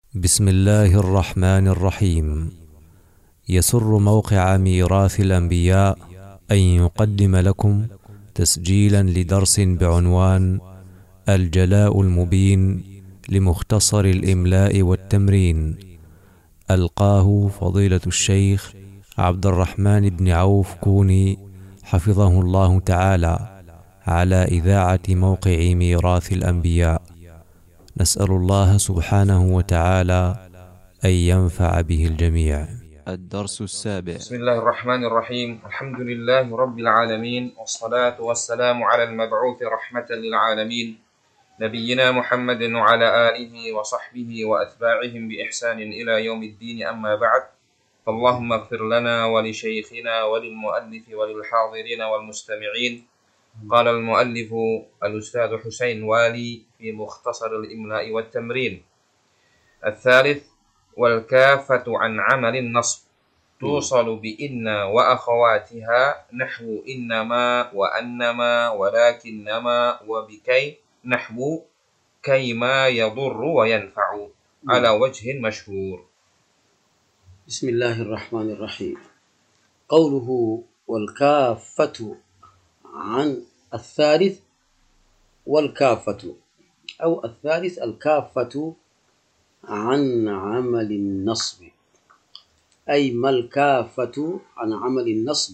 بسم الله الرحمن الرحيم. يسر موقع ميراث الأنبياء أن يقدم لكم تسجيلا لدرس بعنوان الجلاء المبين لمختصر الإملاء والتمرين، ألقاه فضيلة الشيخ عبد الرحمن بن عوف كوني حفظه الله تعالى على إذاعة موقع ميراث الأنبياء. نسأل الله سبحانه وتعالى أن ينفع به الجميع. الدرس السابع. بسم الله الرحمن الرحيم. الحمد لله رب العالمين، والصلاة والسلام على المبعوث رحمة للعالمين نبينا محمد وعلى آله وصحبه وأتباعهم بإحسان إلى يوم الدين، أما بعد، فاللهم اغفر لنا ولشيخنا وللمؤلف وللحاضرين والمستمعين. قال المؤلف الأستاذ حسين والي في مختصر الإملاء والتمرين: الثالث: والكافة عن عمل النصب توصل بإن وأخواتها نحو إنما وأنما ولكنما وبكي نحو كيما يضر وينفع على وجه مشهور. بسم الله الرحمن الرحيم. قوله والكافة عن الثالث، والكافة أو الثالث الكافة عن عمل النصب، أي ما الكافة عن عمل النصب؟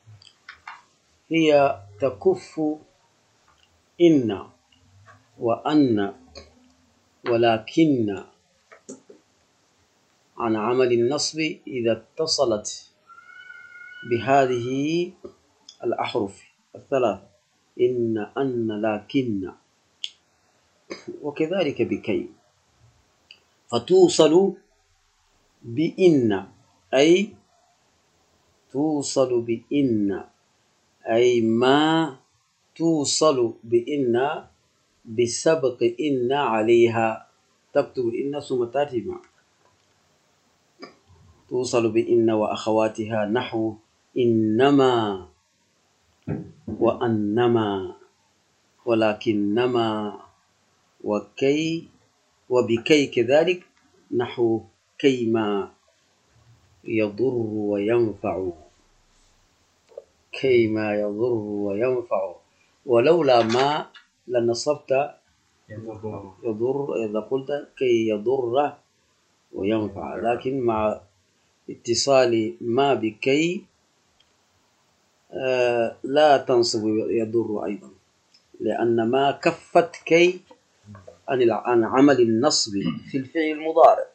هي تكف إن وأن ولكن عن عمل النصب إذا اتصلت بهذه الأحرف الثلاثة: إن، أن، لكن، وكذلك بكي، فتوصل بإن، أي توصل بإن، أي ما توصل بإن بسبق إن عليها، تكتب إن ثم تأتي مع، توصل بإن وأخواتها نحو إنما وأنما ولكنما وكي وبكي كذلك نحو كيما يضر وينفع، كيما يضر وينفع، ولولا ما لنصبت يضر إذا قلت كي يضر وينفع، لكن مع اتصال ما بكي لا تنصب يضر أيضا، لأن ما كفت كي عن عمل النصب في الفعل المضارع.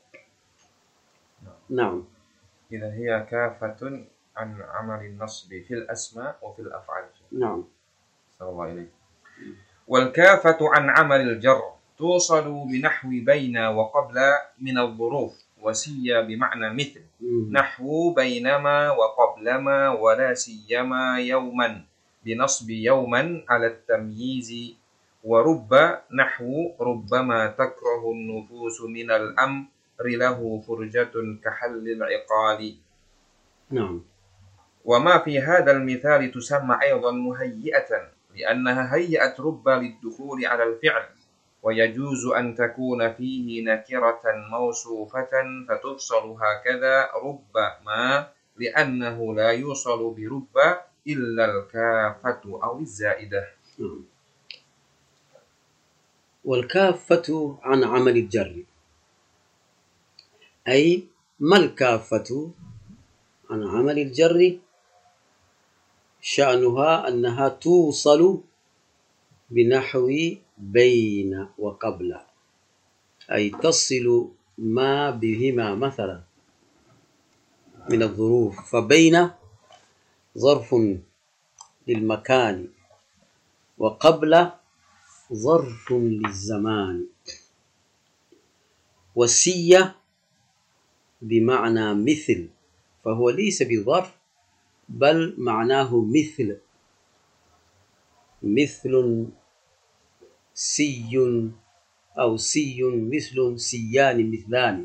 نعم، إذا هي كافة عن عمل النصب في الأسماء وفي الأفعال. نعم. صلى الله عليه. والكافة عن عمل الجر توصل بنحو بين وقبل من الظروف، وسي بمعنى مثل، نحو بينما وقبلما ولا سيما يوما بنصب يوما على التمييز، ورب نحو ربما تكره النفوس من الأمر له فرجة كحل العقال. نعم. وما في هذا المثال تسمى أيضا مهيئة، لأنها هيأت رب للدخول على الفعل، ويجوز أن تكون فيه نكرة موصوفة فتفصل هكذا ربما، لأنه لا يوصل برب إلا الكافة أو الزائدة. والكافة عن عمل الجر، أي ما الكافة عن عمل الجر؟ شأنها أنها توصل بنحو بين وقبل، أي تصل ما بهما مثلا من الظروف، فبين ظرف للمكان، وقبل ظرف للزمان، وسي بمعنى مثل، فهو ليس بظرف بل معناه مثل، مثل سي أو سي مثل سيان مثلان،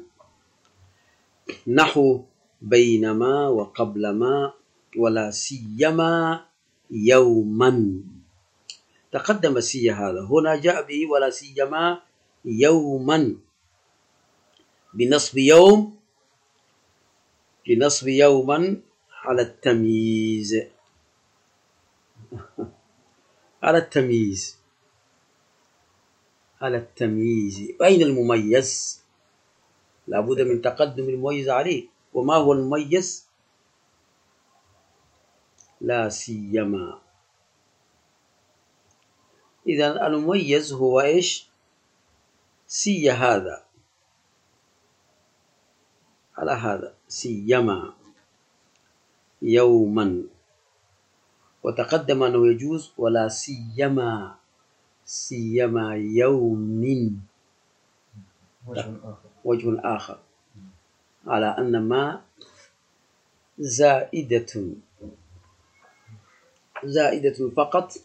نحو بينما وقبلما ولا سيما يوما. تقدم سي هذا، هنا جاء به ولا سيما يوما، بنصب يوم، بنصب يوما على التمييز، على التمييز، على التمييز. أين المميز؟ لابد من تقدم المميز عليه. وما هو المميز؟ لا سيما. إذا المميز هو إيش؟ سي هذا على هذا، سيما يوما، وتقدم أنه يجوز ولا سيما، سيما يوم، وجه آخر على أن ما زائدة، زائدة فقط.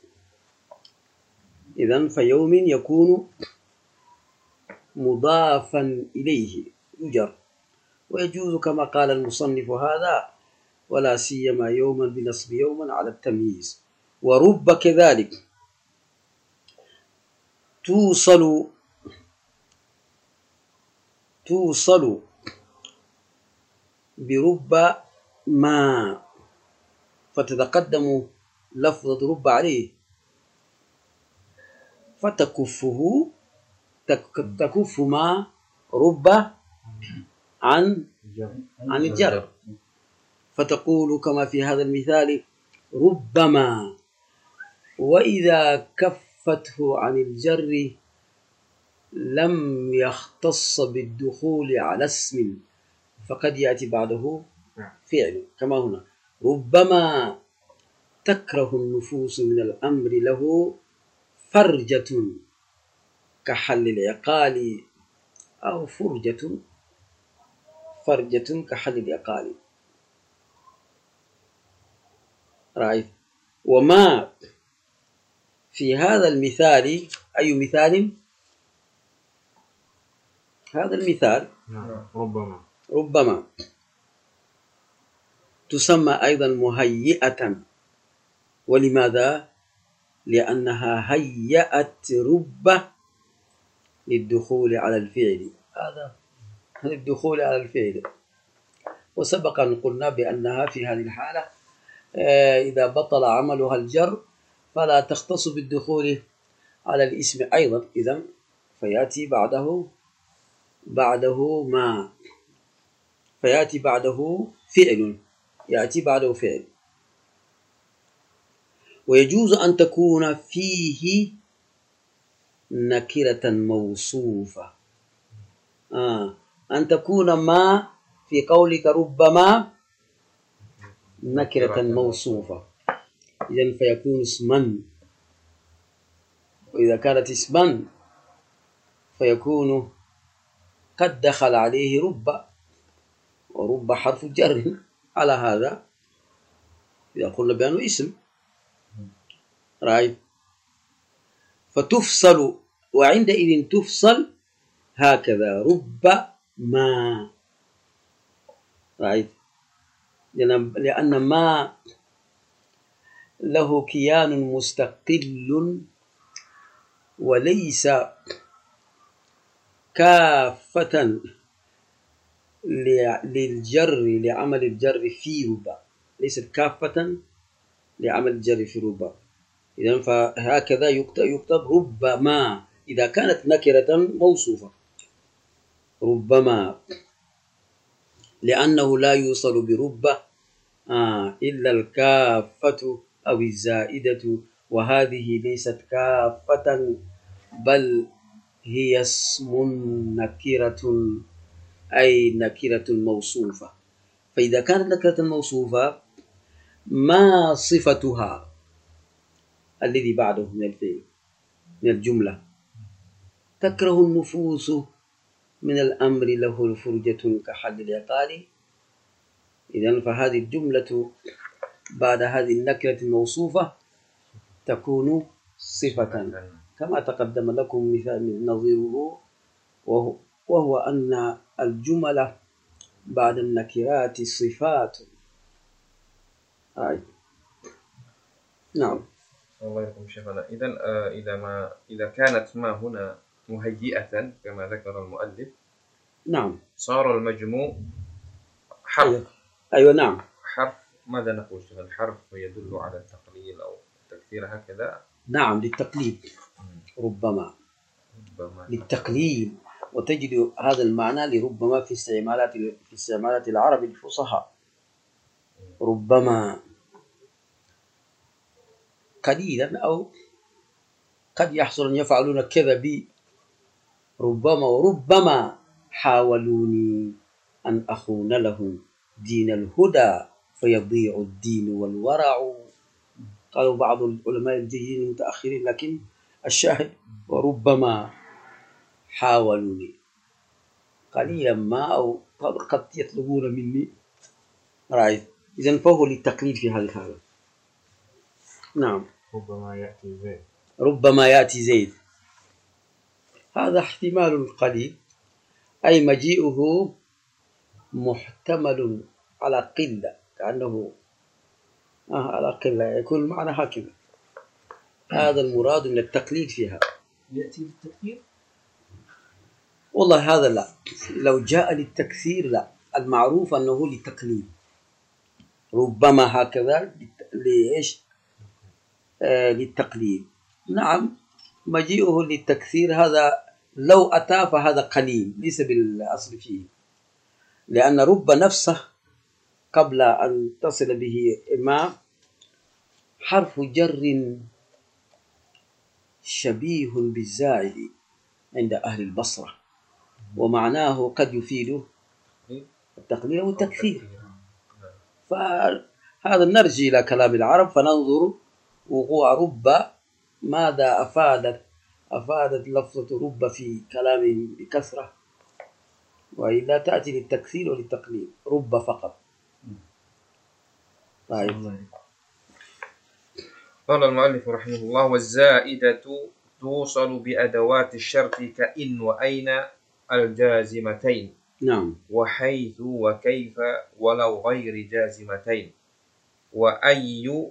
إذن فيوم يكون مضافا إليه يجر، ويجوز كما قال المصنف هذا ولا سيما يوما بنصب يوما على التمييز. ورب كذلك توصل برب ما، فتتقدم لفظة رب عليه فتكفه، تكف ما رب عن الجر، فتقول كما في هذا المثال ربما. وإذا كفته عن الجر لم يختص بالدخول على اسم، فقد يأتي بعده فعل كما هنا ربما تكره النفوس من الأمر له فرجة كحل العقال، أو فرجة كحل العقال. رأيت. وما في هذا المثال، أي مثال؟ هذا المثال ربما تسمى أيضا مهيئة. ولماذا؟ لأنها هيأت رب للدخول على الفعل، هذا للدخول على الفعل. وسبق أن قلنا بأنها في هذه الحالة إذا بطل عملها الجر فلا تختص بالدخول على الاسم أيضا، إذن فيأتي بعده ما، فيأتي بعده فعل، يأتي بعده فعل. ويجوز أن تكون فيه نكرة موصوفة، أن تكون ما في قولك ربما نكرة موصوفة، إذن فيكون اسما. وإذا كانت اسما فيكون قد دخل عليه رب، ورب حرف جر، على هذا إذا قلنا بأنه اسم. رأيت. فتفصل، وعندئذ تفصل هكذا رب ما. رأيت. لأن ما له كيان مستقل وليس كافة للجر، لعمل الجر في رب، ليست كافة لعمل الجر في رب. إذن فهكذا يكتب ربما إذا كانت نكرة موصوفة، ربما، لأنه لا يوصل برب إلا الكافة أو الزائدة، وهذه ليست كافة بل هي اسم نكرة، أي نكرة موصوفة. فإذا كانت نكرة موصوفة ما صفتها الذي بعده من الفعل من الجملة؟ تكره النفوس من الأمر له فرجة كحل العقال. إذن فهذه الجملة بعد هذه النكرة الموصوفة تكون صفة، كما تقدم لكم مثال نظيره، وهو أن الجملة بعد النكرات صفات. نعم. الله يرحم شيخنا. إذا كانت ما هنا مهيئة كما ذكر المؤلف، نعم. صار المجموع حرف. أيوة نعم. حرف ماذا نقول؟ الحرف يدل على التقليل أو التكثير هكذا. نعم للتقليد ربما للتقليل، وتجد هذا المعنى لربما في استعمالات العرب الفصحى. ربما قليلا، أو قد يحصل أن يفعلون كذا بي ربما، وربما حاولوني أن أخون لهم دين الهدى فيضيع الدين والورع. قالوا بعض العلماء الجيدين المتأخرين، لكن الشاهد وربما حاولوني قليلا ما، أو قد يطلبون مني رأي. إذن فهو للتقليد في هذه الحالة. نعم. ربما يأتي زيد، هذا احتمال قليل، أي مجيئه محتمل على قلة، كأنه على قلة يكون المعنى هكذا. هذا المراد من التقليد فيها. يأتي للتكثير؟ والله هذا لا، لو جاء للتكثير لا، المعروف أنه للتقليد. ربما هكذا لإيش؟ للتقليد. نعم مجيئه للتكثير هذا لو أتى فهذا قليل، ليس بالأصل فيه، لأن رب نفسه قبل أن تصل به ما حرف جر شبيه بالزائد عند أهل البصرة، ومعناه قد يفيد التقليل والتكثير. فهذا نرجع إلى كلام العرب فننظر وقوع رب ماذا أفادت لفظة رب في كلامهم بكثرة، وإلا تأتي للتكثير وللتقليل. رب فقط. طيب. قال المؤلف رحمه الله: والزائدة توصل بأدوات الشرط كإن وأين الجازمتين. نعم. وحيث وكيف ولو غير جازمتين. وأي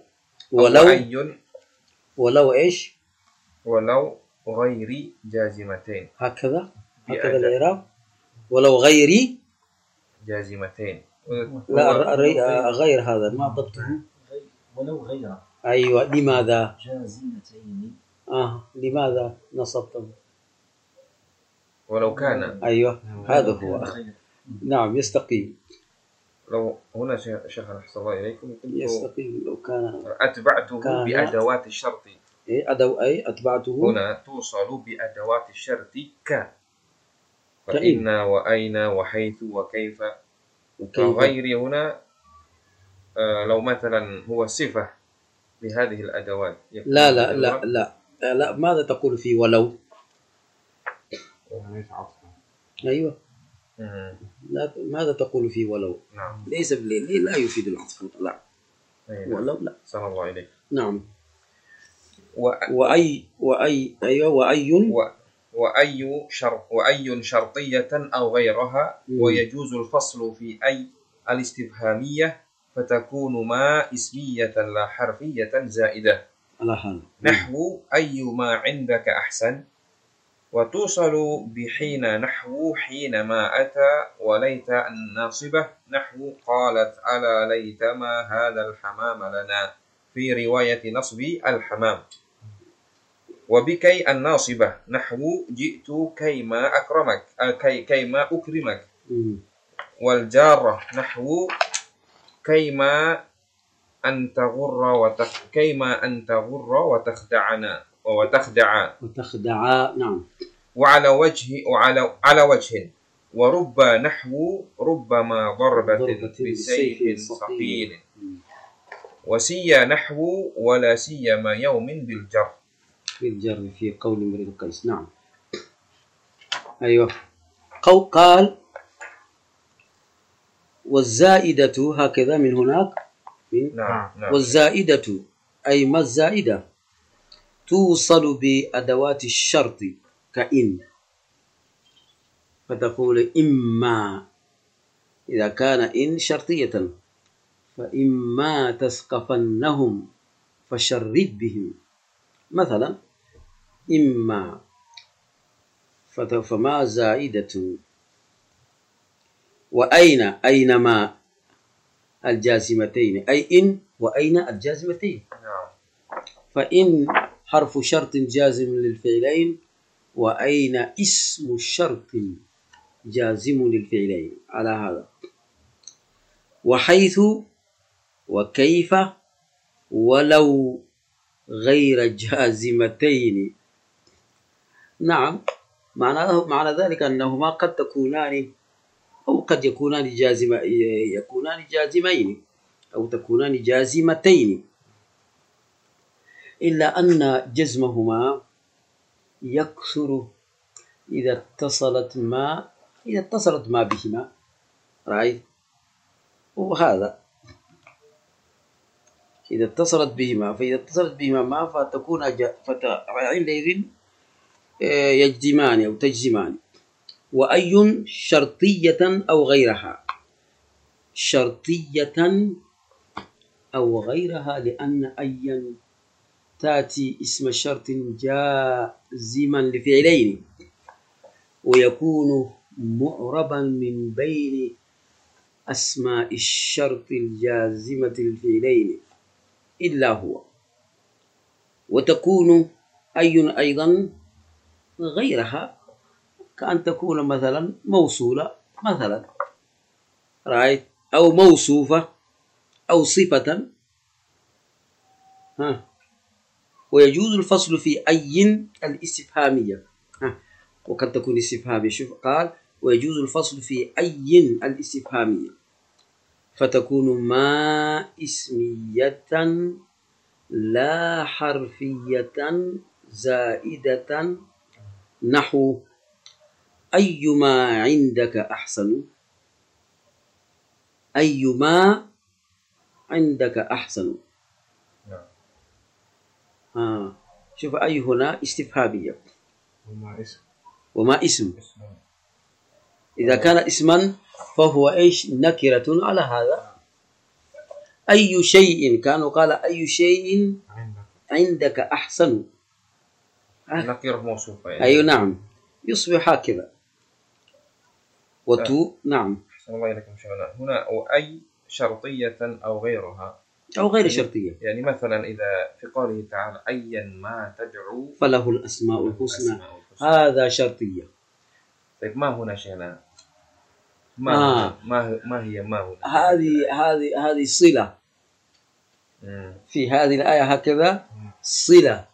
ولو إيش؟ ولو غير جازمتين. هكذا الإعراب. ولو غير جازمتين. لا غير هذا ما ضبطه. ولو غير. أيوة. لماذا جازمتين؟ لماذا نصبته؟ ولو كان. أيوة هذا هو. نعم يستقيم. لو هنا شيخ أحسن الله إليكم يستقيم لو كان أتبعته بأدوات الشرط. أتبعته هنا توصل بأدوات الشرط فإن وأين وحيث وكيف. وغير هنا لو مثلا هو صفة لهذه الأدوات. لا لا لا لا لا. ماذا تقول في ولو؟ أيوة. لا. ماذا تقول في ولو؟ نعم. ليس لا يفيد العطف. لا. ولو لا. صلى الله عليك. نعم. أيوة. وأي شرطية أو غيرها. ويجوز الفصل في أي الاستفهامية، فتكون ما اسمية لا حرفية زائدة. نحو أي ما عندك أحسن. وتوصل بحين نحو حينما أتى. وليت الناصبة نحو قالت ألا ليت ما هذا الحمام لنا، في رواية نصب الحمام. وبكي الناصبة نحو جئت كيما أكرمك كيما أكرمك. والجارة نحو كيما أن تغر وتخدعنا وتخدع. نعم. وعلى وجه ورب نحو ربما ضربة بسيف ثقيل. وسي نحو ولا سيما يوم بالجر في قول امرئ القيس. نعم. أيوة. قال والزائدة هكذا من هناك. نعم. والزائدة أي ما الزائدة توصل بأدوات الشرط كإن، فتقول إما إذا كان إن شرطية فإما تثقفنهم فشرد بهم مثلا. إما فما زائدة وأين أينما الجازمتين، أي إن وأين الجازمتين. نعم. فإن حرف شرط جازم للفعلين، وأين اسم الشرط جازم للفعلين على هذا. وحيث وكيف ولو غير جازمتين. نعم، معنى ذلك أنهما قد تكونان أو قد يكونان جازمين أو تكونان جازمتين، إلا أن جزمهما يكثر إذا اتصلت ما بهما. رأيت؟ وهذا إذا اتصلت بهما، فإذا اتصلت بهما ما فتكون عندئذ يجزمان أو تجزمان. وأي شرطية أو غيرها، شرطية أو غيرها، لأن أيا تأتي اسم شرط جازما لفعلين، ويكون معربا من بين أسماء الشرط الجازمة للفعلين إلا هو. وتكون أي أيضا غيرها، كأن تكون مثلا موصولة مثلا، رأيت، أو موصوفة أو صفة. ويجوز الفصل في أي الاستفهامية، وقد تكون استفهامية. شوف قال ويجوز الفصل في أي الاستفهامية، فتكون ما اسمية لا حرفية زائدة، نحو أيما عندك أحسن، أيما عندك أحسن. شوف أي هنا استفهامية، وما اسم. إذا كان اسما فهو إيش؟ نكرة على هذا. أي شيء، كانوا قال أي شيء عندك أحسن، نكرة موصوفة يعني. أي نعم، يصبح هكذا. نعم. أحسن الله إليكم شيخنا. هنا وأي شرطية أو غيرها، أو غير شرطية. يعني مثلا إذا في قوله تعالى أيا ما تدعو فله الأسماء الحسنى، هذا شرطية. طيب ما هنا شيخنا؟ ما هي هنا؟ هذه صلة. في هذه الآية هكذا صلة.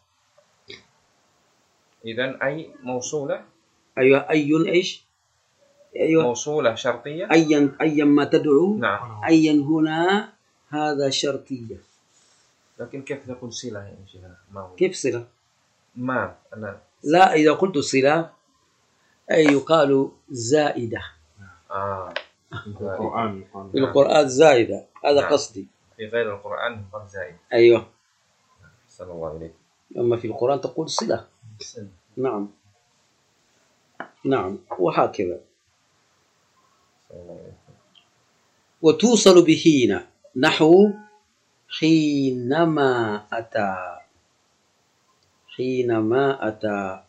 إذن أي موصولة. أيوة، أي إيش؟ أيوة، موصولة شرطية. أيا ما تدعو. نعم. أيا هنا هذا شرطية. لكن كيف تكون صلة يعني شيخنا؟ ما هو كيف صلة؟ ما أنا لا، إذا قلت صلة أي يقال زائدة. في القرآن زائدة، هذا نعم. قصدي. في غير القرآن يقال زائد. أيوة. أحسن الله إليك. أما في القرآن تقول صلة. نعم نعم، وهكذا. وتوصل بحين، نحو حينما أتى، حينما أتى.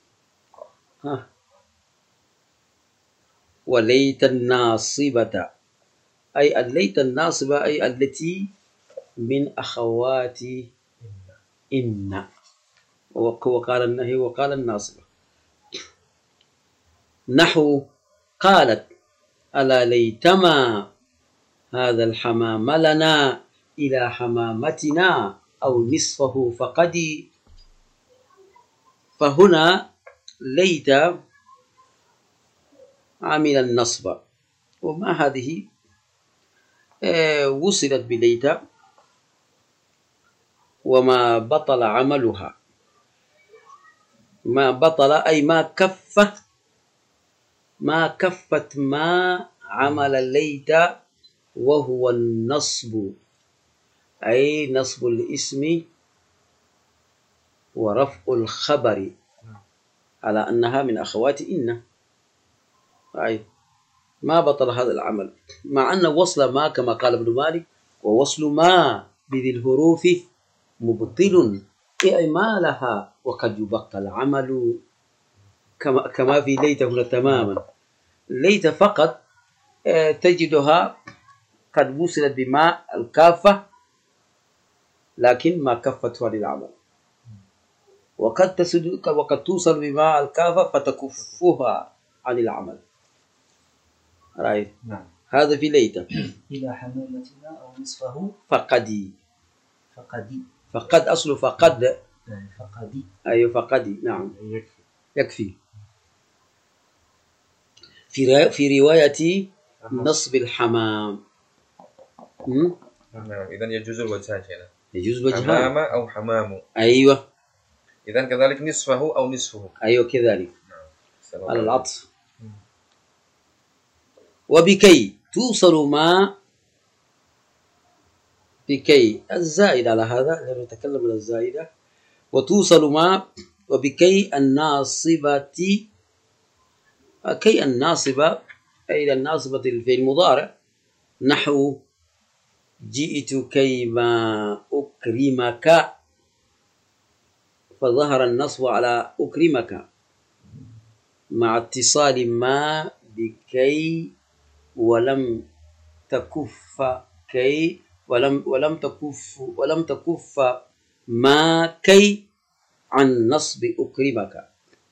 وليت الناصبة، أي الليت الناصبة، أي التي من أخوات إن، وقال النهي وقال الناصبة. نحو قالت ألا ليتما هذا الحمام لنا إلى حمامتنا أو نصفه فقدي. فهنا ليت عمل النصب، وما هذه وصلت بليت، وما بطل عملها. ما بطل أي ما كفت ما عمل ليت، وهو النصب، أي نصب الاسم ورفع الخبر على أنها من أخوات إن. أي ما بطل هذا العمل، مع أن وصل ما كما قال ابن مالك ووصل ما بذي الحروف مبطل إعمالها، وقد يبقى العمل كما في ليت هنا تماما. ليت فقط تجدها قد وصلت بماء الكافة لكن ما كفتها للعمل، وقد توصل بماء الكافة فتكفها عن العمل. رأيت؟ نعم. هذا في ليته. إلى حمامتنا أو نصفه فقدي. فقدي. فقد أصله فقد. فقدي. أيوه فقدي. نعم يكفي. في رواية نصب الحمام. نعم. إذن يجوز الوجهان هنا. يجوز وجهان. حمام أو حمام. أيوه. إذن كذلك نصفه أو نصفه. أيوه كذلك. نعم. على العطف. وبكي توصل ما بكي الزائد على هذا لأنه نتكلم عن الزائدة. وتوصل ما وبكي الناصبة. كي الناصبة أي الناصبة في المضارع نحو جئت كيما أكرمك، فظهر النصب على أكرمك مع اتصال ما بكي ولم تكف كي ولم تكف ما كي عن نصب أكرمك.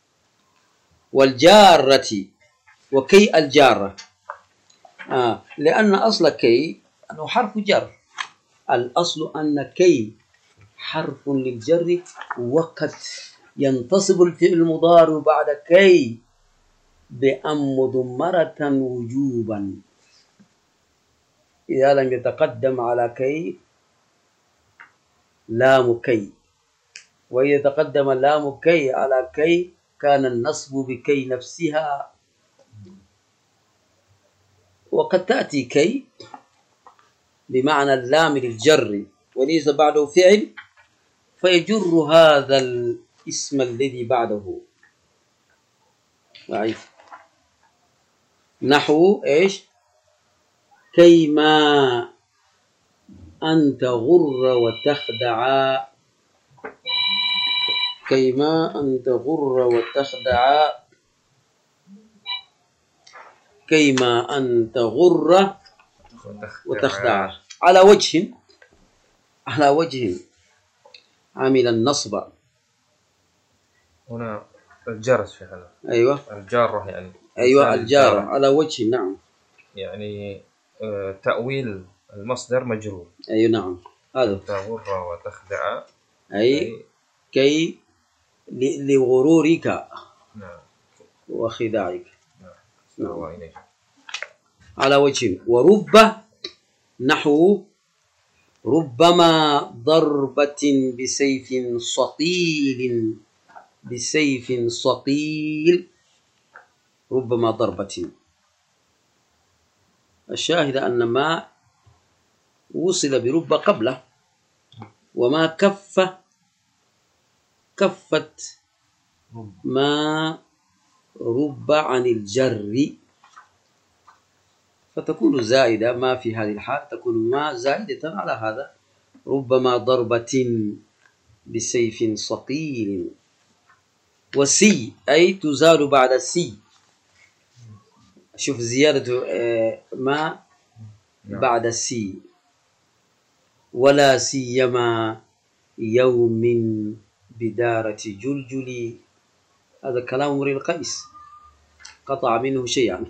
والجارة وكي الجارة لأن أصل كي أنه حرف جر. الأصل أن كي حرف للجر وقد ينتصب الفعل المضارع بعد كي بأن مضمرة وجوبا إذا لم يتقدم على كي لام كي، وإذا تقدم لام كي على كي كان النصب بكي نفسها. وقد تأتي كي بمعنى اللام للجر وليس بعده فعل فيجر هذا الاسم الذي بعده. نحو إيش؟ كيما أن تغر وتخدع. كيما أن تغر وتخدع. كيما أن تغر وتخدع على وجه عامل النصب. هنا الجر شيخنا. أيوة الجارة يعني. أيوة الجارة على وجه. نعم يعني تأويل المصدر مجرور. أيوة نعم هذا تغر وتخدع أي كي لغرورك. نعم. وخداعك. نعم. على وجه. ورب نحو ربما ضربة بسيف صقيل. ربما ضربة. الشاهد أن ما وصل برب قبله وما كفت ما رب عن الجر فتكون زائدة. ما في هذه الحال تكون ما زائدة على هذا. ربما ضربة بسيف صقيل. وسي أي تزال بعد سي. شوف زيادة ما بعد سي. ولا سيما يوم بدارة جلجل. هذا كلام امرئ القيس قطع منه شيئا.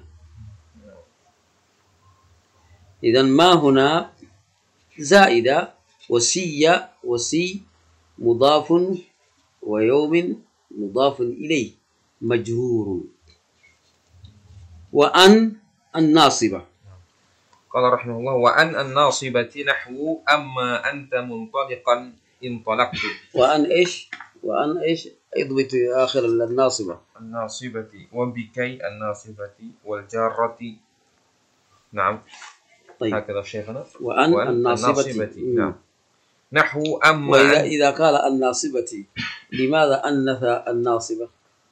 إذن ما هنا زائدة. وسي مضاف ويوم مضاف إليه مجرور. وأن الناصبة. قال رحمه الله وأن الناصبة نحو أما أنت منطلقا انطلقت. وأن إيش اضبط آخر الناصبة. الناصبة وبكي الناصبة والجارة. نعم. طيب. هكذا شيخنا. وأن الناصبة. نعم. نحو أما وإذا قال الناصبة لماذا أنث الناصبة؟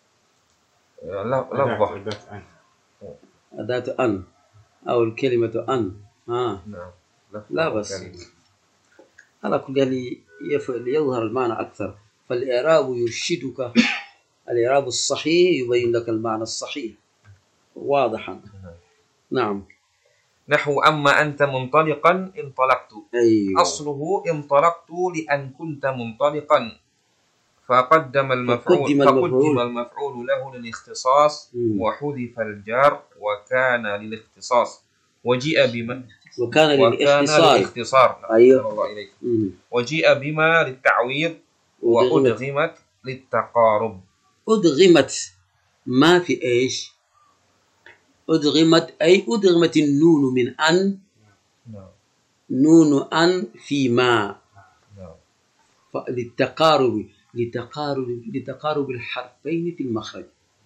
لفظة أداة أن أو الكلمة أن. نعم. لا بس على كل ليظهر المعنى أكثر. فالإعراب يرشدك. الإعراب الصحيح يبين لك المعنى الصحيح واضحا. نعم. نحو أما أنت منطلقا انطلقت. أيوة. أصله انطلقت لأن كنت منطلقا، فقدم المفعول له للاختصاص، وحذف الجار وكان للاختصاص، وكان للاختصار. أيوة. الله إليك. وجيء بما للتعويض، وأدغمت للتقارب. أدغمت ما في إيش؟ أدغمت أي أدغمت النون من أن، نون أن في ما، لتقارب الحرفين في المخرج.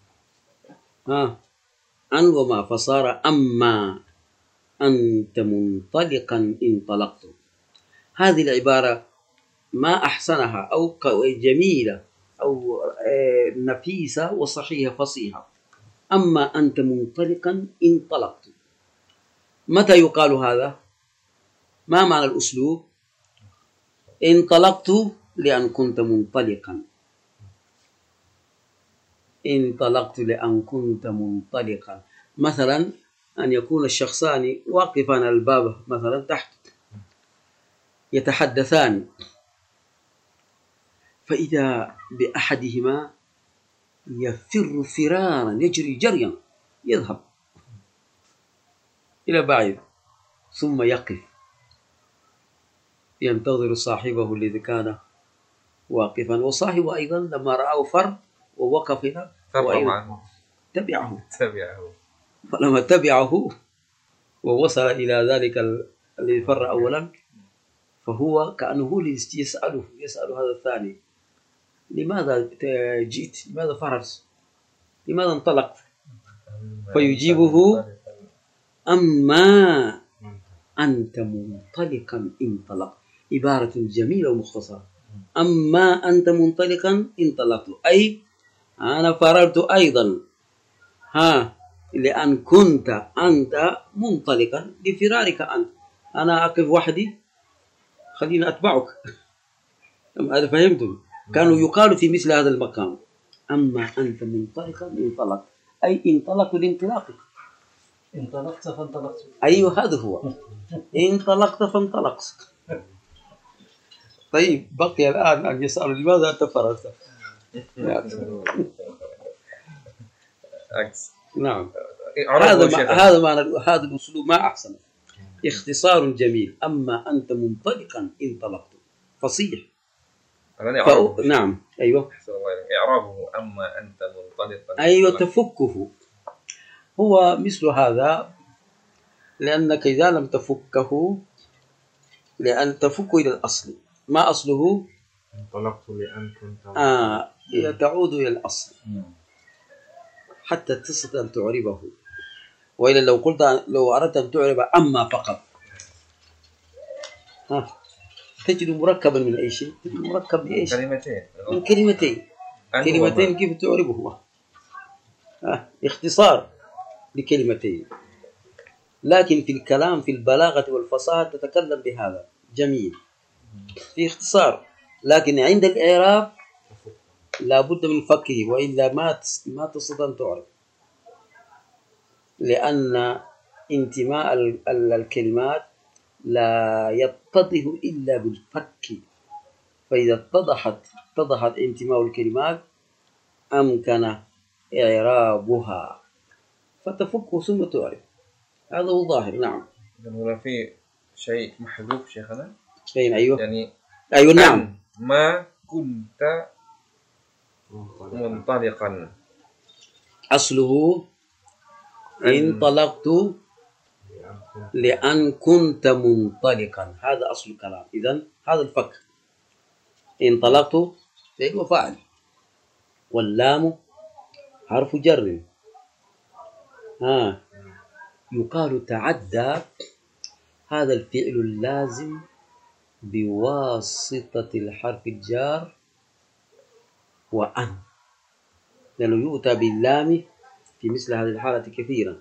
أن وما، فصار أما أنت منطلقا انطلقت. هذه العبارة ما أحسنها أو جميلة أو نفيسة وصحيحة فصيحة. أما أنت منطلقا انطلقت، متى يقال هذا؟ ما معنى الأسلوب؟ انطلقت لأن كنت منطلقا، انطلقت لأن كنت منطلقا. مثلا أن يكون الشخصان واقفان على الباب مثلا تحت يتحدثان، فإذا بأحدهما يفر فرارا، يجري جريا، يذهب إلى بعيد ثم يقف ينتظر صاحبه الذي كان واقفا، وصاحبه أيضا لما رآه فر ووقف هنا تبعه. فلما تبعه ووصل إلى ذلك الذي فر أولا، فهو كأنه يسأل هذا الثاني: لماذا جئت؟ لماذا فررت؟ لماذا انطلقت؟ فيجيبه: أما أنت منطلقا انطلقت. عبارة جميلة ومختصرة. أما أنت منطلقا انطلقت، أي أنا فررت أيضا، لأن كنت أنت منطلقا لفرارك أنت. أنا أقف وحدي، خليني أتبعك. هذا فهمتم؟ كانوا يقال في مثل هذا المقام: أما أنت منطلقا انطلقت، أي انطلقت لانطلاقك. انطلقت فانطلقت. أيوه، هذا هو. انطلقت فانطلقت. طيب، بقي الآن أن يسألوا: لماذا أنت فررت؟ نعم. هذا معنى هذا الأسلوب ما أحسن. اختصار جميل. أما أنت منطلقا انطلقت، فصيح. نعم. أيوه. إعرابه: أما أنت منطلقا. أيوه، تفكه هو مثل هذا، لأنك إذا لم تفكه، لأن تفكه إلى الأصل. ما أصله؟ انطلقت لأن كنت تعود إلى الأصل حتى تستطيع أن تعربه. وإلا لو أردت أن تعرب أما فقط، تجد مركبا من أي شيء؟ مركب من أي شيء؟ من كلمتين كيف تعربه؟ اختصار لكلمتين. لكن في الكلام، في البلاغة والفصاحة تتكلم بهذا جميل في اختصار، لكن عند الإعراب لا بد من فكه، وإلا ما تستطيع أن تعرف، لأن انتماء الكلمات لا يتضح إلا بالفك. فإذا اتضحت انتماء الكلمات أمكن إعرابها، فتفك ثم تعرف. هذا هو الظاهر. نعم. هنا في شيء محذوف شيخنا. أيوه. يعني أيوه. نعم. ما كنت منطلقا، أصله انطلقت لأن كنت منطلقا. هذا أصل الكلام. إذن هذا الفك. انطلقت فعل وفاعل، واللام حرف جر. يقال تعدى هذا الفعل اللازم بواسطة الحرف الجار وأن، لأنه يؤتى باللام في مثل هذه الحالة كثيرا،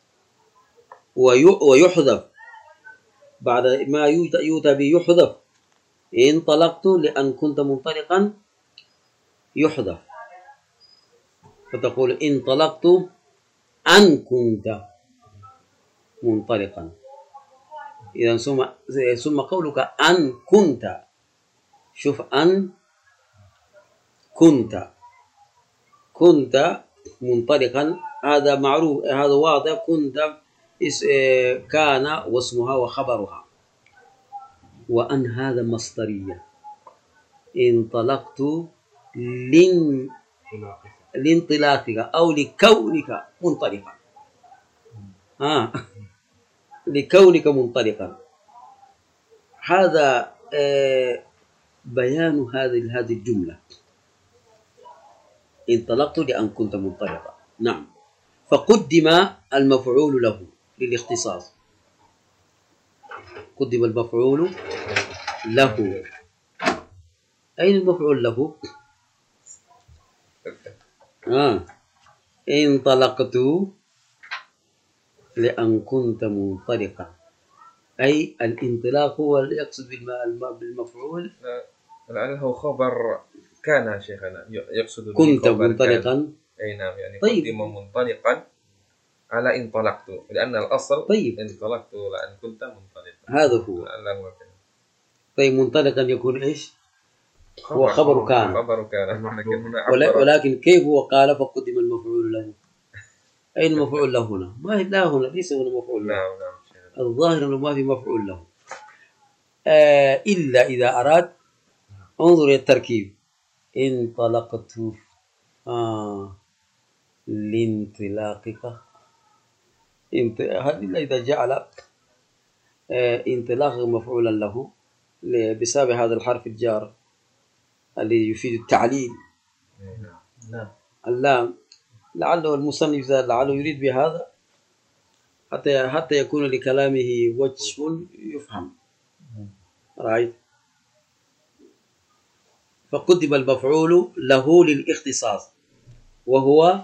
ويحذف بعد ما يؤتى به، يحذف. انطلقت لأن كنت منطلقا، يحذف، فتقول انطلقت أن كنت منطلقا. إذا ثم قولك أن كنت، شوف أن كنت منطلقا، هذا معروف، هذا واضح. كنت كان واسمها وخبرها، وأن هذا مصدرية. انطلقت لانطلاقك أو لكونك منطلقا، لكونك منطلقا. هذا بيان هذه الجملة، انطلقت لأن كنت منطلقا. نعم. فقدم المفعول له للاختصاص، قدم المفعول له. أين المفعول له؟ انطلقت لأن كنت منطلقا، أي الانطلاق هو اللي يقصد بالمفعول. لعله خبر كان شيخنا، يقصد كنت منطلقا. أي نعم، يعني طيب. قدم منطلقا على انطلقت، لأن الأصل طيب. انطلقت لأن كنت منطلقا، هذا هو. طيب منطلقا يكون إيش؟ هو خبر كان. ولكن كيف هو قال فقدم المفعول له؟ أين المفعول له هنا؟ ما هي، لا هنا ليس هنا مفعول له. نعم. الظاهر أنه ما في مفعول له، إلا إذا أراد. انظر إلى التركيب، انطلقت لانطلاقك. هذا إذا جعل انطلاق مفعولا له بسبب هذا الحرف الجار الذي يفيد التعليل. نعم. اللام، لعله المصنف لعله يريد بهذا حتى يكون لكلامه وجه يفهم. رأيت؟ فقدم المفعول له للاختصاص، وهو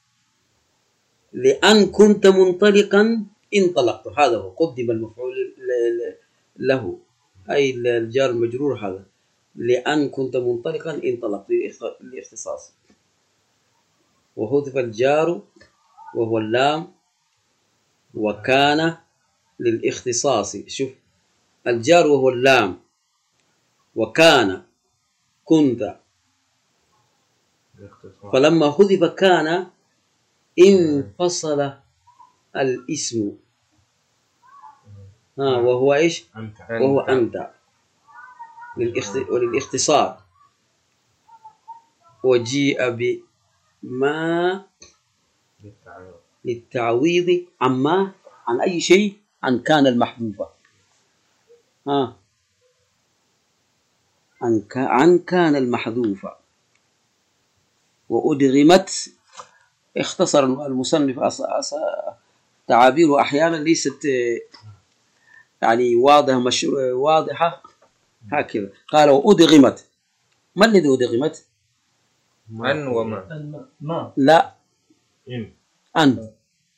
لأن كنت منطلقا انطلقت. هذا هو قدم المفعول له، أي الجار المجرور. هذا لأن كنت منطلقا انطلقت للاختصاص، وحذف الجار وهو اللام، وكان للاختصاص. شوف، الجار وهو اللام، وكان كنت. فلما حذف كان انفصل الاسم، وهو إيش؟ وهو أنت وللاختصار. وجيء بما للتعويض عما، عن أي شيء؟ عن كان المحذوفة. عن كان المحذوفة، وأدغمت. اختصر المصنف تعابيره أحيانا ليست يعني واضحة هكذا. قال وأدغمت. ما الذي أدغمت؟ أن وما. ما. لا، أن.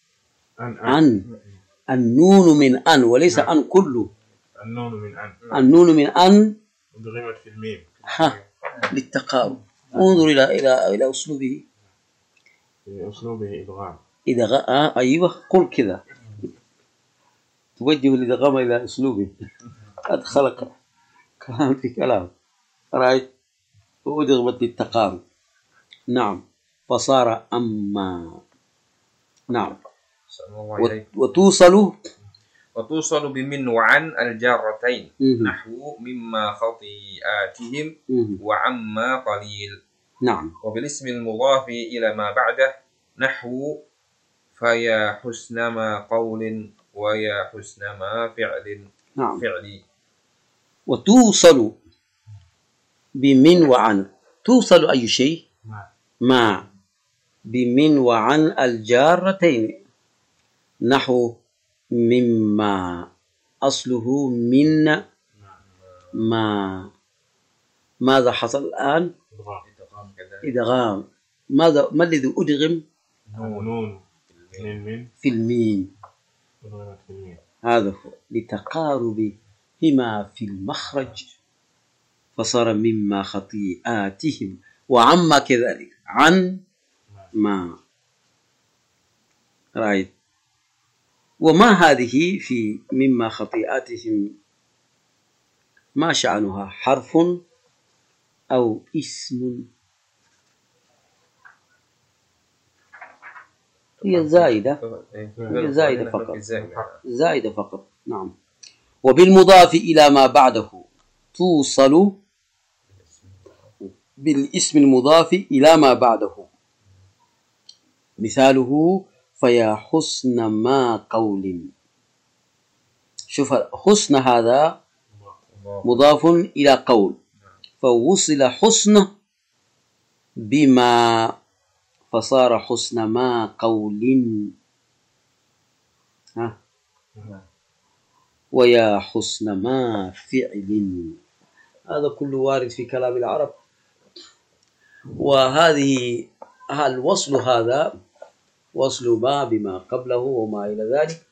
النون من أن، وليس أن كله. النون من أن أدغمت في الميم للتقارب. انظر إلى أسلوبه. إدغام. أيوة، قل كذا، توجه الإدغام إلى أسلوبه. أدخل كلام في كلام. رأيت؟ وأدغمت للتقارب. نعم. فصار أما. نعم. وتوصل بمن وعن الجارتين، نحو مما خطيئاتهم وعما قليل. نعم. وبالاسم المضاف إلى ما بعده، نحو فيا حسن ما قول ويا حسن ما فعل. نعم. فعلي. وتوصل بمن وعن، توصل أي شيء؟ ما بمن وعن الجارتين، نحو مما، أصله من ما. ماذا حصل الآن؟ إدغام. ما الذي أدغم؟ نون في الميم. هذا هو لتقاربهما في المخرج، فصار مما خطيئاتهم وعما كذلك عن ما. رأيت؟ وما هذه في مما خطيئاتهم ما شأنها حرف أو اسم؟ هي زائدة، هي زائدة فقط، زائدة فقط. نعم. وبالمضاف إلى ما بعده توصل بالاسم المضاف إلى ما بعده. مثاله فيا حسن ما قول. شوف حسن هذا مضاف إلى قول، فوصل حسن بما فصار حسن ما قول. ها. ويا حسن ما فعل. هذا كله وارد في كلام العرب. وهذه الوصل هذا وصل ما بما قبله وما إلى ذلك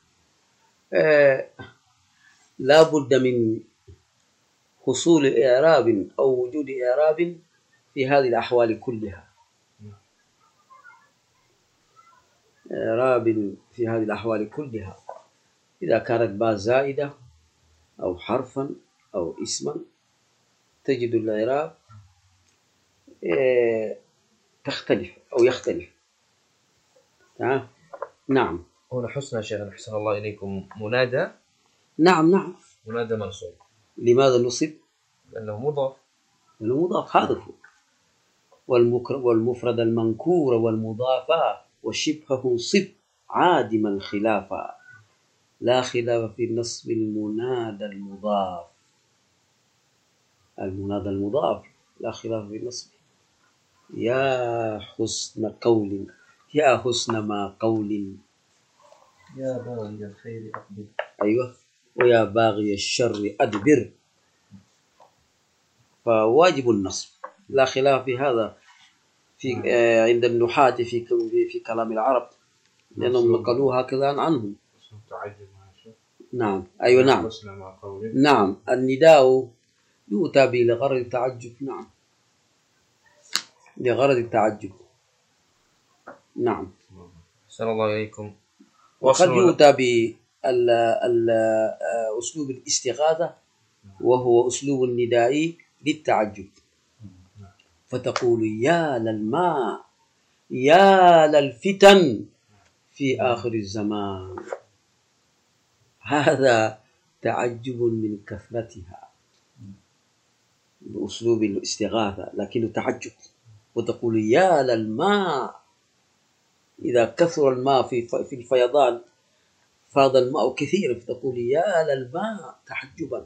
لا بد من حصول إعراب أو وجود إعراب في هذه الأحوال كلها. إعراب في هذه الأحوال كلها، إذا كانت باء زائدة أو حرفا أو اسما تجد الإعراب تختلف أو يختلف. نعم. هنا حسن شيخ أحسن الله إليكم منادى. نعم نعم. منادى منصوب. لماذا نصب؟ لأنه مضاف. لأنه مضاف هذا. والمفرد المنكور والمضافة وشبهه صب عادما خلافا. لا خلاف في نصب المنادى المضاف. المنادى المضاف لا خلاف في نصبه. يا حسن قول، يا حسن ما قول. يا باغي الخير أقبل. أيوة. ويا باغي الشر أدبر. فواجب النصب، لا خلاف في هذا في عند النحاة في كلام العرب، لأنهم نقلوه هكذا عنهم. نعم. أيوة. نعم. نعم. النداء يؤتى به لغرض التعجب. نعم، لغرض التعجب. نعم. أحسن الله إليكم. وقد يؤتى بأسلوب الاستغاثة وهو أسلوب النداء للتعجب، فتقول يا للماء يا للفتن في آخر الزمان. هذا تعجب من كثرتها بأسلوب الاستغاثة، لكنه تعجب. وتقول يا للماء إذا كثر الماء في الفيضان، فاض الماء كثيرا، فتقول يا للماء تعجبا.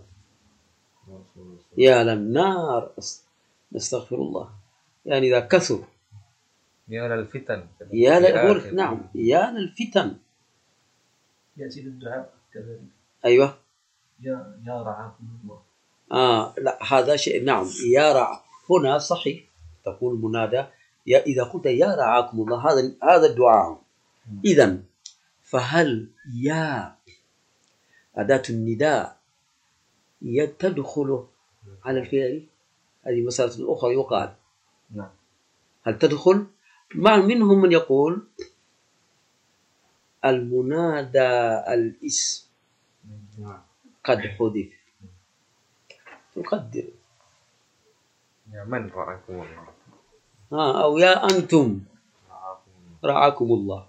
يا للنار، نستغفر الله، يعني إذا كثر. يا للفتن. نعم. يا للفتن. يأتي بالدعاء كذلك. أيوة. يا رعاكم الله. لا، هذا شيء. نعم. يا رع هنا صحيح تقول منادى. إذا قلت يا رعاكم الله هذا الدعاء. إذن فهل يا أداة النداء تدخل على الفعل؟ هذه مسألة أخرى يقال. نعم. هل تدخل؟ منهم من يقول المنادى الاسم قد حذف، تقدر يا من رعاكم الله، أو يا أنتم رعاكم الله.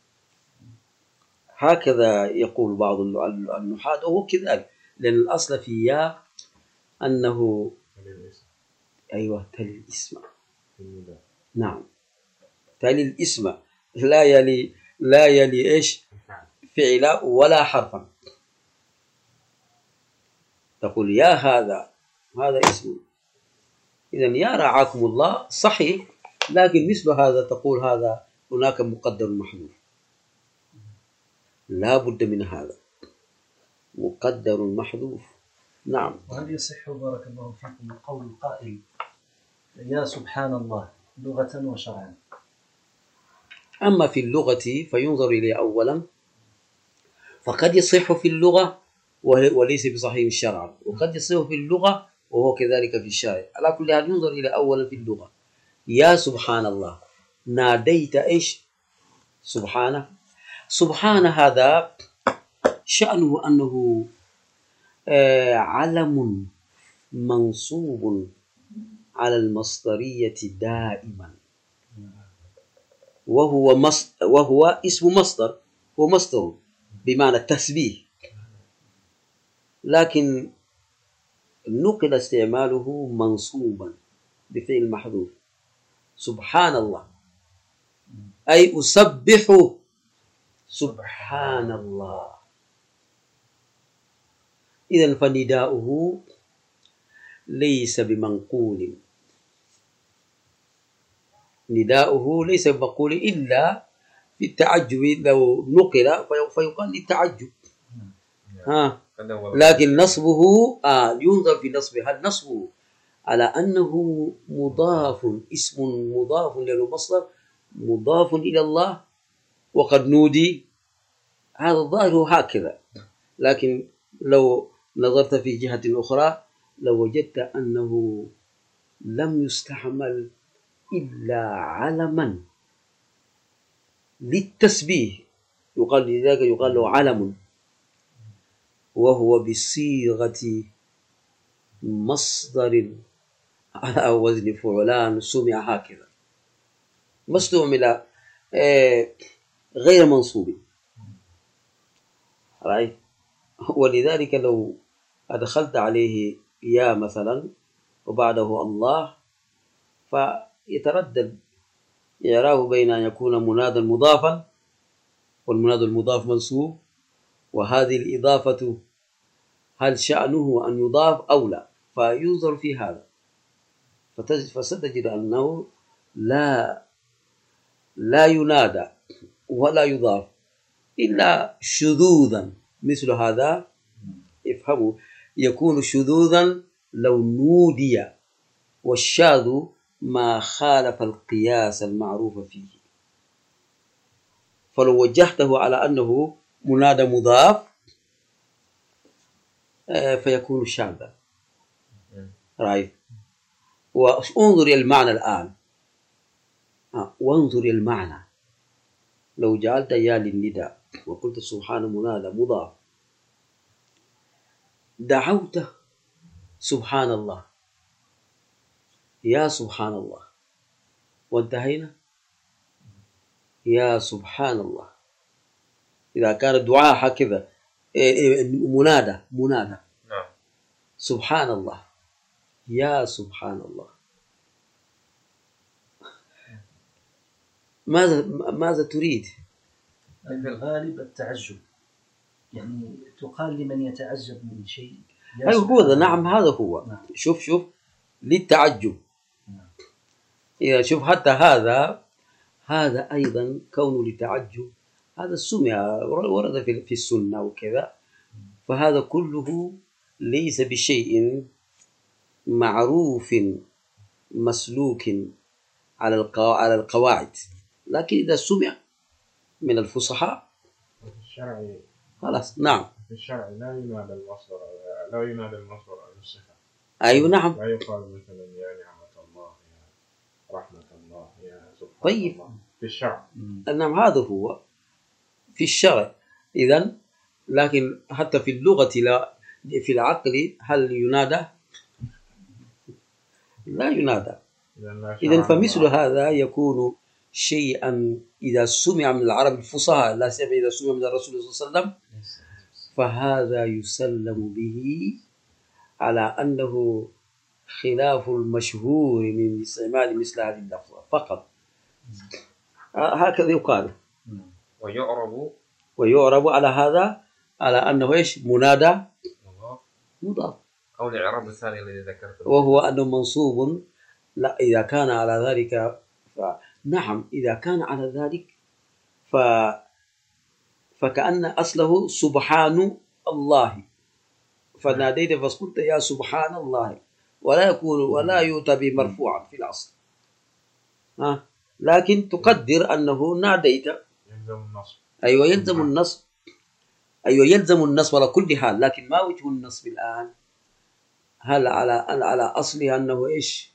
هكذا يقول بعض النحاة، وهو كذلك، لأن الأصل في يا أنه أيوة تلي الاسم. نعم، تلي الاسم، لا يلي إيش فعلا ولا حرفا. تقول يا هذا اسم. إذن يا رعاكم الله صحيح، لكن مثل هذا تقول هذا هناك مقدر محذوف. لا بد من هذا مقدر محذوف. نعم. وهل يصح بارك الله فيكم قول القائل يا سبحان الله لغة وشرعا؟ أما في اللغة فينظر إليه أولا، فقد يصح في اللغة وليس بصحيح شرعا، وقد يصح في اللغة وهو كذلك في الشرع. على كل حال ينظر إلى أولا في اللغة. يا سبحان الله، ناديت إيش؟ سبحانه. سبحان هذا شأنه أنه علم منصوب على المصدرية دائما، وهو اسم مصدر، هو مصدر بمعنى التسبيح، لكن نقل استعماله منصوبا بفعل محذوف. سبحان الله أي أسبح سبحان الله. إذن فنداؤه ليس بمنقول، نداؤه ليس بمنقول إلا في التعجب، لو نقل فيقال للتعجب. لكن نصبه ينظر في نصبه، هل نصبه على أنه مضاف، اسم مضاف لأنه مصدر مضاف إلى الله وقد نودي، هذا الظاهر هكذا. لكن لو نظرت في جهة أخرى لوجدت أنه لم يستعمل إلا علما للتسبيح، لذلك يقال له علم، وهو بصيغة مصدر على وزن فعلان سمع هكذا، ما استعمل غير منصوب. ولذلك لو أدخلت عليه يا مثلا وبعده الله فيتردد إعرابه بين أن يكون منادا مضافا والمناد المضاف منصوب، وهذه الإضافة هل شأنه أن يضاف أو لا، فينظر في هذا فستجد أنه لا ينادى ولا يضاف إلا شذوذا. مثل هذا افهموا يكون شذوذا لو نودي، والشاذ ما خالف القياس المعروف فيه. فلو وجهته على أنه منادى مضاف فيكون شاذا. رأيت؟ وانظر إلى المعنى الآن، وانظر إلى المعنى. لو جعلت يا للنداء وقلت سبحان منادى مضاف، دعوت سبحان الله يا سبحان الله، وانتهينا يا سبحان الله. إذا كان الدعاء هكذا منادى سبحان الله يا سبحان الله، ماذا تريد؟ الغالب التعجب، يعني تقال لمن يتعجب من شيء. أيوه هو نعم هذا هو. نعم. شوف للتعجب. إذا شوف حتى هذا أيضا كونه لتعجب، هذا سمع ورد في السنة وكذا، فهذا كله ليس بشيء معروف مسلوك على القواعد، لكن إذا سمع من الفصحاء خلاص. نعم في الشرع لا ينادى المصدر أو الصفة. أيوه نعم. لا يقال مثلا يا نعمة الله يا رحمة الله يا سبحان طيب. الله في الشرع. نعم هذا هو في الشرع. إذن لكن حتى في اللغة لا، في العقل هل ينادى؟ لا ينادى. إذن فمثل هذا يكون شيئا إذا سمع من العرب الفصحاء، لا سيما إذا سمع من الرسول صلى الله عليه وسلم، فهذا يسلم به على أنه خلاف المشهور من استعمال مثل هذه اللفظة فقط. هكذا يقال. ويعرب على هذا على أنه إيش؟ منادى مضاف أو الإعراب الثاني الذي ذكرته، وهو أنه منصوب. لا إذا كان على ذلك نعم إذا كان على ذلك فكأن أصله سبحان الله، فناديت فقلت يا سبحان الله، ولا يؤتى بمرفوعا في الأصل. لكن تقدر أنه ناديت. يلزم النصب. أيوة يلزم النصب. أيوة يلزم النصب على كل حال. لكن ما وجه النصب الآن؟ هل على أصله أنه إيش؟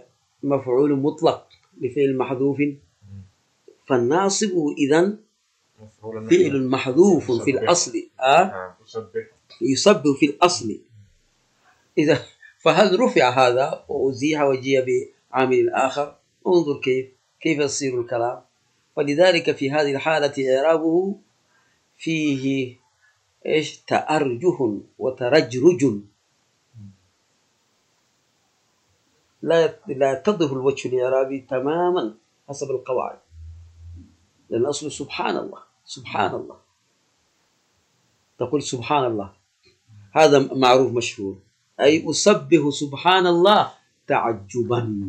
مفعول مطلق لفعل محذوف، فالناصب إذن مفعول فعل محذوف في الأصل نعم. يسبح في الأصل. إذا فهل رفع هذا وأزيح وجيء بعامل آخر؟ انظر كيف يصير الكلام. فلذلك في هذه الحالة إعرابه فيه إيش؟ تأرجح وترجرج، لا يتضح الوجه الإعرابي تماما حسب القواعد، لأن أصل سبحان الله. سبحان الله تقول سبحان الله، هذا معروف مشهور، أي أسبح سبحان الله تعجبا.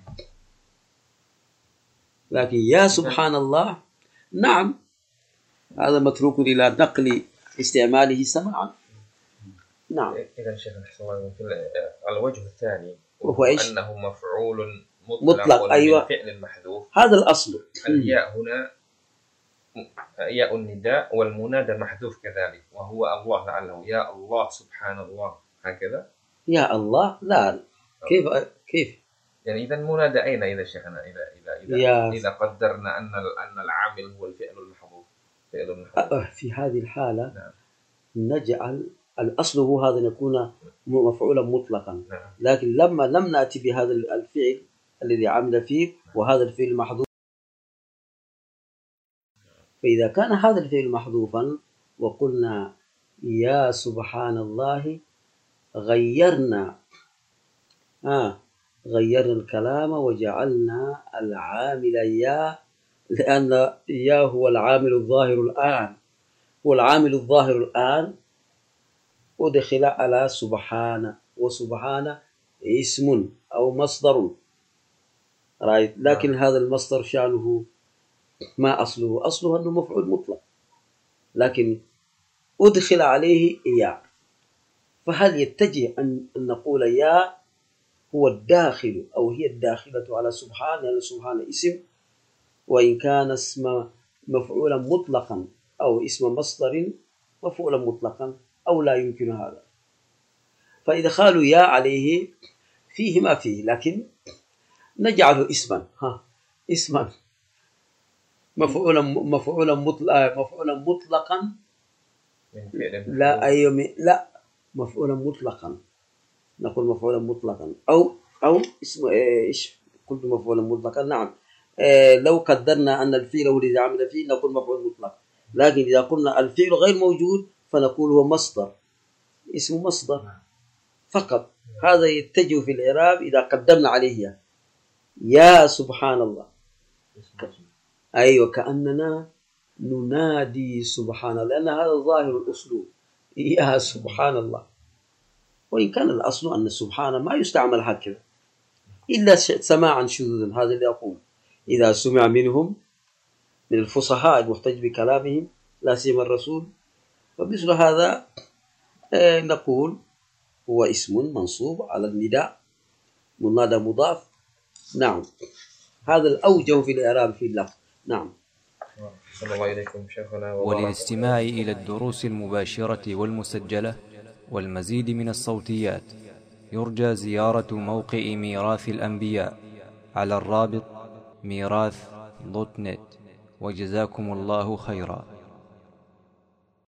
لكن يا سبحان الله نعم هذا متروك إلى نقل استعماله سماعا. نعم. إذا شيخ أحسن الله، الوجه الثاني وهو إيش؟ أنه مفعول مطلق. أيوة. فعل محذوف. هذا الأصل. الياء هنا ياء النداء والمنادى محذوف كذلك، وهو الله، لعله يا الله سبحان الله هكذا. يا الله لا، كيف يعني إذا المنادى أين إذا شيخنا؟ إذا قدرنا أن العامل هو الفعل المحذوف. في هذه الحالة نعم. نجعل الأصل هو هذا يكون مفعولا مطلقا. نعم. لكن لما لم نأتي بهذا الفعل الذي عمل فيه وهذا الفعل محذوف، فإذا كان هذا الفعل محذوفا وقلنا يا سبحان الله غيرنا الكلام وجعلنا العامل يا، لأن يا هو العامل الظاهر الآن، هو العامل الظاهر الآن ودخل على سبحان، وسبحان اسم أو مصدر رأيت. لكن هذا المصدر شأنه ما أصله أنه مفعول مطلق، لكن أدخل عليه يا، فهل يتجه أن نقول يا هو الداخل أو هي الداخلة على سبحان، لأن سبحان اسم، وإن كان اسم مفعولا مطلقا أو اسم مصدر مفعولا مطلقا أو لا يمكن هذا. فإذا قالوا يا عليه فيه ما فيه، لكن نجعله اسما اسما مفعولا مطلقا لا مفعولا مطلقا، نقول مفعولا مطلقا أو اسم إيش قلت مفعولا مطلقا. نعم. لو قدرنا أن الفعل هو الذي عمل فيه نقول مفعول مطلق، لكن إذا قلنا الفعل غير موجود فنقول هو مصدر، اسم مصدر فقط. هذا يتجه في الإعراب إذا قدمنا عليه يا سبحان الله. أيوة، كأننا ننادي سبحان الله، لأن هذا ظاهر الأسلوب يا سبحان الله. وإن كان الأصل أن سبحان ما يستعمل هكذا إلا سماعا شذوذا. هذا اللي أقول إذا سمع منهم من الفصحاء المحتج بكلامهم لا سيما الرسول، فمثل هذا نقول هو اسم منصوب على النداء، منادى مضاف. نعم، هذا الأوجه في الإعراب في اللفظ. نعم. صلى الله عليكم شيخنا. وللاستماع إلى الدروس المباشرة والمسجلة والمزيد من الصوتيات يرجى زيارة موقع ميراث الأنبياء على الرابط ميراث.net. وجزاكم الله خيرا.